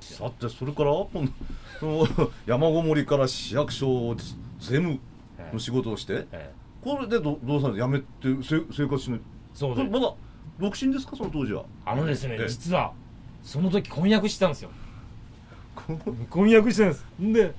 さてそれからその山ごもりから市役所税務の仕事をして、これでどうされて辞めて生活しない。 そうでまだ独身ですか、その当時は。 ですね、実はその時婚約してたんですよ。婚約してたんです。で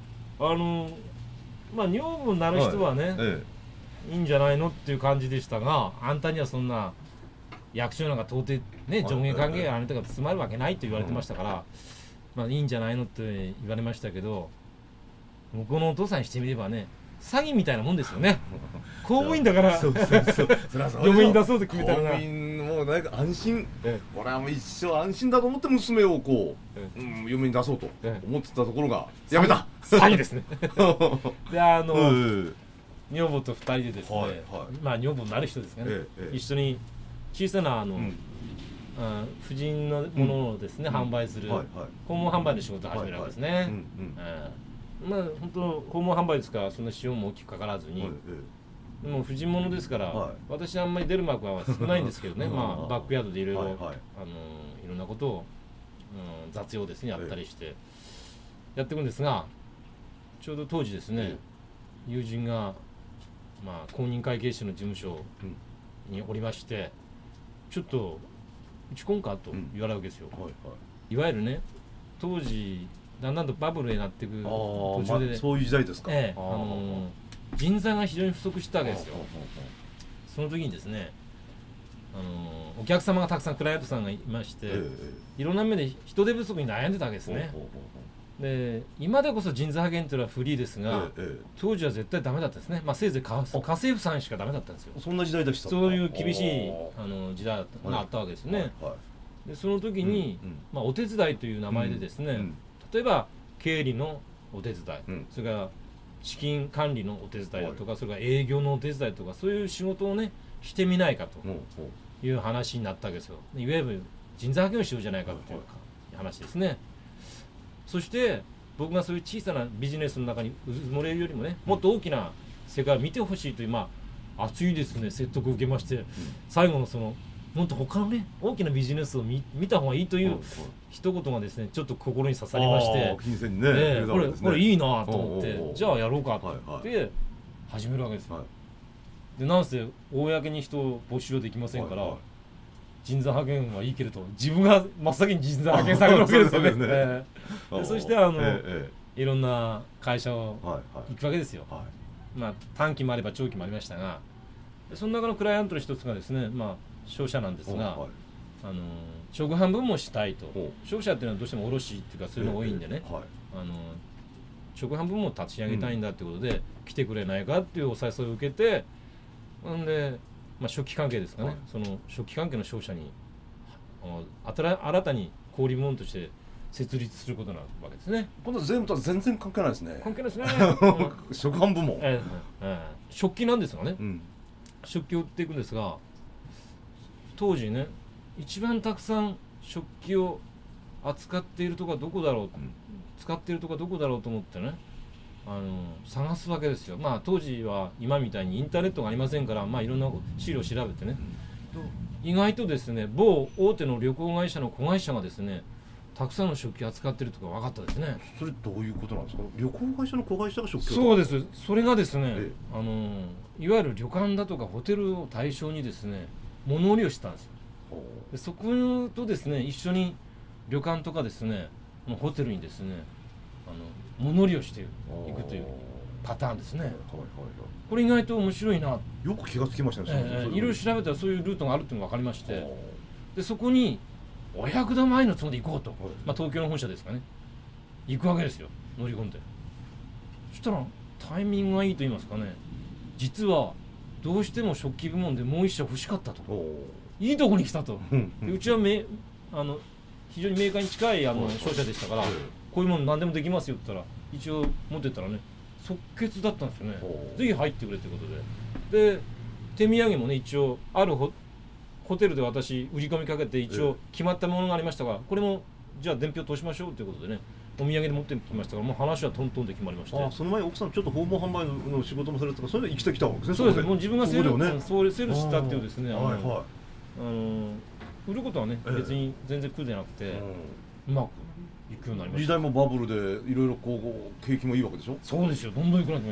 まあ女房になる人はね、いいんじゃないのっていう感じでしたが、あんたにはそんな役所なんか到底ね、上下関係があなたが詰まるわけないと言われてましたから、まあいいんじゃないのって言われましたけど、向こうのお父さんにしてみればね、詐欺みたいなもんですよね。公務員だから嫁に出そうと決めたらな、公務員もなんか安心、これはもう一生安心だと思って娘をこう、嫁に出そうと思ってたところがやめた。 詐欺ですね。で女房と2人でですね、まあ女房になる人ですかね、一緒に小さな婦人のものをですね、販売する訪問販売の仕事を始めるわけですね。まあ本当訪問販売ですから、そんな費用も大きくかからずに、でも婦人物ですから、私はあんまり出る幕は少ないんですけどね、まあバックヤードでいろいろいろんなことを雑用ですねやったりしてやっていくんですが、ちょうど当時ですね、友人がまあ公認会計士の事務所におりまして、ちょっと打ち込んかと言われるわけですよ。いわゆるね、当時だんだんとバブルになっていく途中で、 そういう時代ですか。 人材が非常に不足したわけですよ。その時にですね、お客様がたくさんクライアントさんがいまして、いろんな面で人手不足に悩んでたわけですね。で今でこそ人材派遣というのはフリーですが、当時は絶対ダメだったですね。まあせいぜい家政婦さんしかダメだったんですよ。 そんな時代でした。 そういう厳しい時代があったわけですね。でその時に、まあ、お手伝いという名前でですね、例えば経理のお手伝い、それから資金管理のお手伝いだとか、それから営業のお手伝いとか、そういう仕事をねしてみないかという話になったわけですよ。いわゆる人材派遣をしようじゃないかという話ですね。そして僕がそういう小さなビジネスの中にうずもれるよりもね、もっと大きな世界を見てほしいという、まあ熱いですね説得を受けまして、最後のそのもっと他のね大きなビジネスを見た方がいいという一言がですね、ちょっと心に刺さりまして、これいいなと思って、じゃあやろうかと思って始めるわけですよ。でなんせ公に人を募集できませんから、人材派遣はいいけれど自分が真っ先に人材派遣されるわけですよね。そしていろんな会社を行くわけですよ。まあ短期もあれば長期もありましたが、その中のクライアントの一つがですね、まあ商社なんですが、直販分もしたいと。商社っていうのはどうしても卸っていうかそういうのが多いんでね、直販分も立ち上げたいんだってことで、来てくれないかっていうお誘いを受けて、んで、まあ、食器関係ですかね、その食器関係の商社に新たに小売物として設立することなわけですね。 今度税務とは全然関係ないですね。 関係ないですね。 食販部門、 食器なんですがね、食器を売っていくんですが、当時ね一番たくさん食器を扱っているとこはどこだろう、使っているとこはどこだろうと思ってね、探すわけですよ。まあ当時は今みたいにインターネットがありませんから、まあいろんな資料を調べてね、意外とですね某大手の旅行会社の子会社がですねたくさんの食器を扱っているとか分かったですね。 それどういうことなんですか。旅行会社の子会社が食器を。 そうです。それがですね、いわゆる旅館だとかホテルを対象にですね物売りをしてたんですよ。でそことですね一緒に旅館とかですねホテルにですね物売りをしていくというパターンですね。これ意外と面白いな。 よく気がつきましたね。 いろいろ調べたらそういうルートがあるっていうのが分かりまして、でそこにお百度前のつもりで行こうと、まあ、東京の本社ですかね、行くわけですよ。乗り込んで、そしたらタイミングがいいと言いますかね、実はどうしても食器部門でもう一社欲しかったと、いいとこに来たと。でうちは非常にメーカーに近い商社でしたから、こういうもの何でもできますよって言ったら、一応持ってったらね即決だったんですよね。ぜひ入ってくれということで、で手土産もね一応あるホテルで私売り込みかけて一応決まったものがありましたから、これもじゃあ伝票通しましょうということでね、お土産で持ってきましたから、もう話はトントンで決まりまして。 その前奥さんちょっと訪問販売の仕事もされてたから、それで生きてきたわけですね。 そうです。もう自分がセールしたっていうですね、売ることはね別に全然苦でなくて、うまく行くようになりました。 時代もバブルでいろいろこう景気もいいわけでしょ。 そうですよ、どんどん行くなってきます。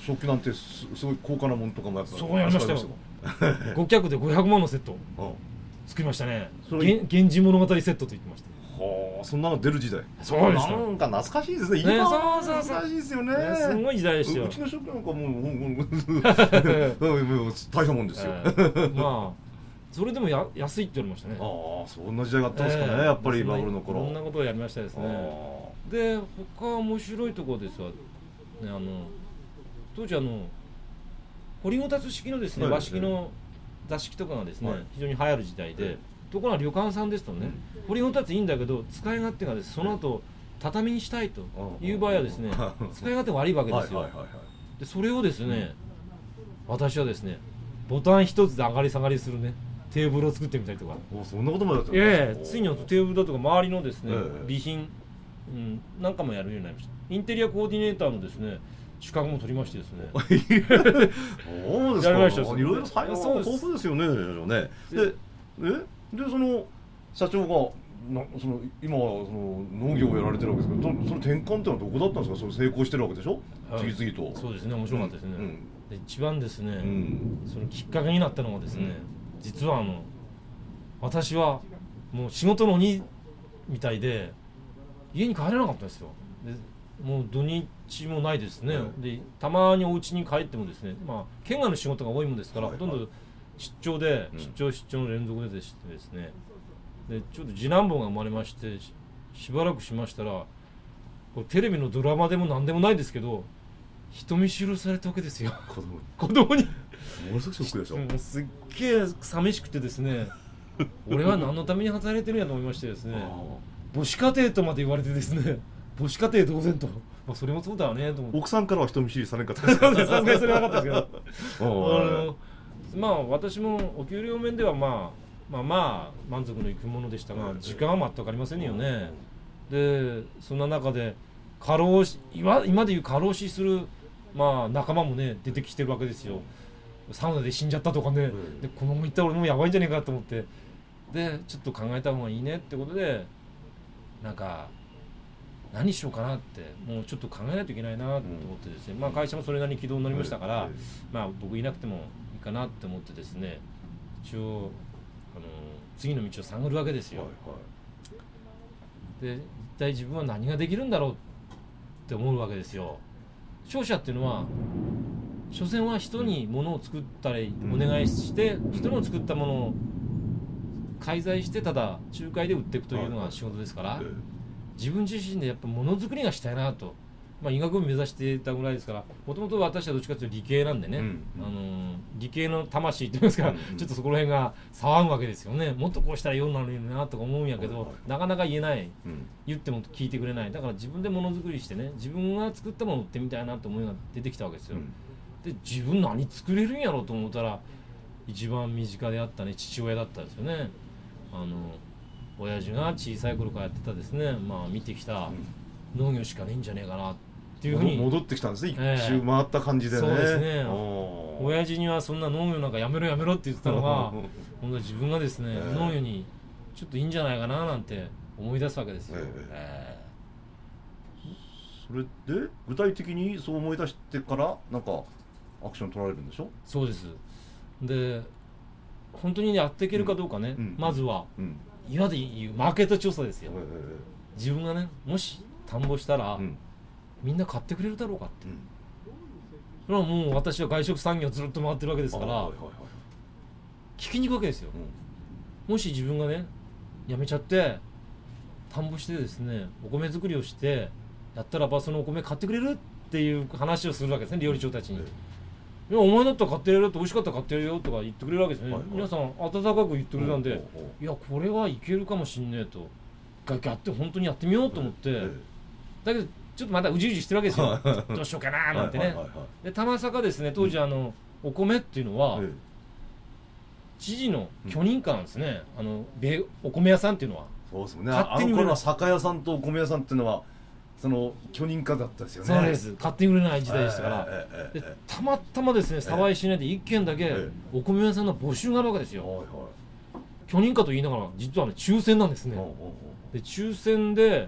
食器なんてすごい高価なものとかもやっぱそうやりましたよ。5脚で500万のセット作りましたね。源氏物語セットと言ってました。 はあ、そんなの出る時代。 そうです。 なんか懐かしいですね。 今懐かしいですよね。 すごい時代でしたよ。 うちの職なんかもう大したもんですよ。 まあそれでも安いって言われましたね。 ああ、そんな時代があったんですかね、やっぱりバブルの頃。 そんなことをやりましたですね。で、他面白いところですわ、ね、当時掘りごたつ式のですね、和式の座敷とかがですね、非常に流行る時代で、ところが旅館さんですとね、掘りごたついいんだけど使い勝手がですね、その後畳にしたいという場合はですね、使い勝手が悪いわけですよ。でそれをですね、私はですね、ボタン一つで上がり下がりするねテーブルを作ってみたりとか。 そんなこともやってるんですか。ついにテーブルだとか周りのですね、備品、なんかもやるようになりました。インテリアコーディネーターのですね資格も取りましてですね。 そうですか。 やりました。いろいろ才能豊富ですよね。でその社長が今は農業をやられてるわけですけど、その転換ってのはどこだったんですか。それ成功してるわけでしょ、次々と。 そうですね、面白かったですね。で一番ですね、そのきっかけになったのはですね、実は私はもう仕事の鬼みたいで家に帰れなかったんですよ。でもう土日もないですね。でたまにお家に帰ってもですね、県外の仕事が多いもんですから、ほとんど出張の連続でですね、でちょっと次男坊が生まれまして、しばらくしましたら、これテレビのドラマでも何でもないですけど、人見知りされたわけですよ。子供にものすごくショックでしょ。 すっげえ寂しくてですね俺は何のために働いてるんやと思いましてですね、母子家庭とまで言われてですね、母子家庭同然と、それもそうだよねと思って。 奥さんからは人見知りされなかったですか。 さすがにそれはなかったですけど私もお給料面では満足のいくものでしたが、時間は全くありませんよね。でそんな中で今でいう過労死する仲間もね出てきてるわけですよ。サウナで死んじゃったとかね、でこのまま行ったら俺もやばいんじゃねえかと思って、でちょっと考えた方がいいねってことで、なんか何しようかなって、もうちょっと考えないといけないなと思ってですね、会社もそれなりに軌道になりましたから、僕いなくてもいいかなって思ってですね、一応次の道を探るわけですよ。で一体自分は何ができるんだろうって思うわけですよ。商社っていうのは所詮は人に物を作ったりお願いして、人の作ったものを介在してただ仲介で売っていくというのが仕事ですから、自分自身でやっぱものづくりがしたいなと、医学部目指していたぐらいですから、もともと私はどっちかというと理系なんでね、理系の魂といいますか、ちょっとそこら辺が騒ぐわけですよね。もっとこうしたらようになるよなとか思うんやけど、なかなか言えない、言っても聞いてくれない。だから自分でものづくりしてね、自分が作ったものを売ってみたいなと思いが出てきたわけですよ。で自分何作れるんやろうと思ったら、一番身近であったね父親だったんですよね。親父が小さい頃からやってたですね、見てきた農業しかねえんじゃねえかなっていうふうに戻ってきたんですね、一周回った感じでね。 そうですね。親父にはそんな農業なんかやめろやめろって言ってたのが今度は自分がですね、農業にちょっといいんじゃないかななんて思い出すわけですよ。 それで具体的にそう思い出してからなんかアクション取られるんでしょ。 そうです。で本当にやっていけるかどうかね、まずは、今でいうマーケット調査ですよ。自分がね、もし田んぼしたら、みんな買ってくれるだろうかって、それはもう私は外食産業ずっと回ってるわけですから、聞きに行くわけですよ。もし自分がね辞めちゃって田んぼしてですね、お米作りをしてやったらば、そのお米買ってくれるっていう話をするわけですね、料理長たちに。いやお前だったら買ってやるよって、美味しかったら買ってやるよとか言ってくれるわけですね。皆さん温かく言ってくれたんで、いやこれはいけるかもしんねえと、本当にやってみようと思って、だけどちょっとまだうじうじしてるわけですよ。どうしようかななんてね。で玉坂ですね、当時お米っていうのは知事の許認可なんですね、お米屋さんっていうのは。 そうですね、あの頃は酒屋さんとお米屋さんっていうのはその許認可だったですよね。 そうです。勝手に売れない時代でしたから、でたまたまですね、鯖江市内で一軒だけお米屋さんの募集があるわけですよ。許認可と言いながら実は抽選なんですね。 で抽選で、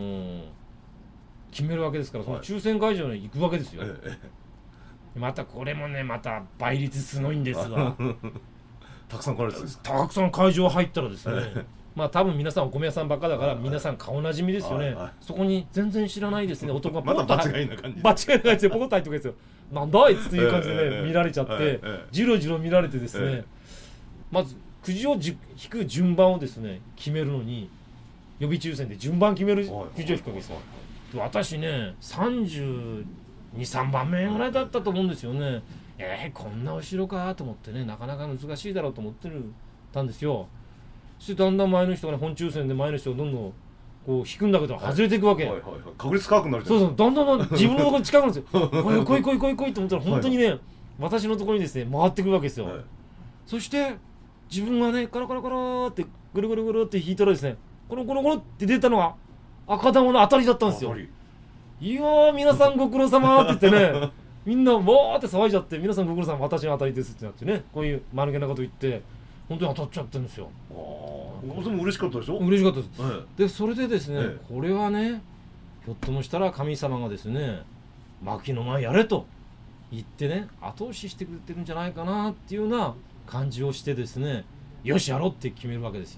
決めるわけですから、その抽選会場に行くわけですよ、またこれもねまた倍率すごいんですわたくさん来られてるんですか？ たくさん会場入ったらですねまあ多分皆さんお米屋さんばっかだから皆さん顔なじみですよね、そこに全然知らないですね男がポコッとまだ間違いな感じ、 間違いないですよ、ポコッと入ってくるんですよ、なんだあいつという感じでね、見られちゃって、じろじろ見られてですね、まずくじを引く順番をですね決めるのに予備抽選で順番決めるくじを引くわけですよ。私ね32、3番目ぐらいだったと思うんですよね。こんな後ろかと思ってね、なかなか難しいだろうと思ってたんですよ。そしてだんだん前の人がね、本抽選で前の人がどんどんこう引くんだけど外れていくわけ、 確率高くなるじゃん。そうだんだん自分のところに近くなるんですよ来い来い来い来い来いと思ったら本当にね、私のところにですね回ってくるわけですよ、そして自分がねカラカラカラってぐるぐるぐるって引いたらですね、コロコロコロって出たのが赤玉の当たりだったんですよ。いやー皆さんご苦労様って言ってねみんなわーって騒いじゃって、皆さんご苦労様私の当たりですってなってね、こういう間抜けなこと言って本当に当たっちゃってるんですよ。 それも嬉しかったでしょ？ 嬉しかったです、でそれでですね、これはねひょっともしたら神様がですね牧の前やれと言ってね後押ししてくれてるんじゃないかなっていうような感じをしてですね、よしやろうって決めるわけですよ。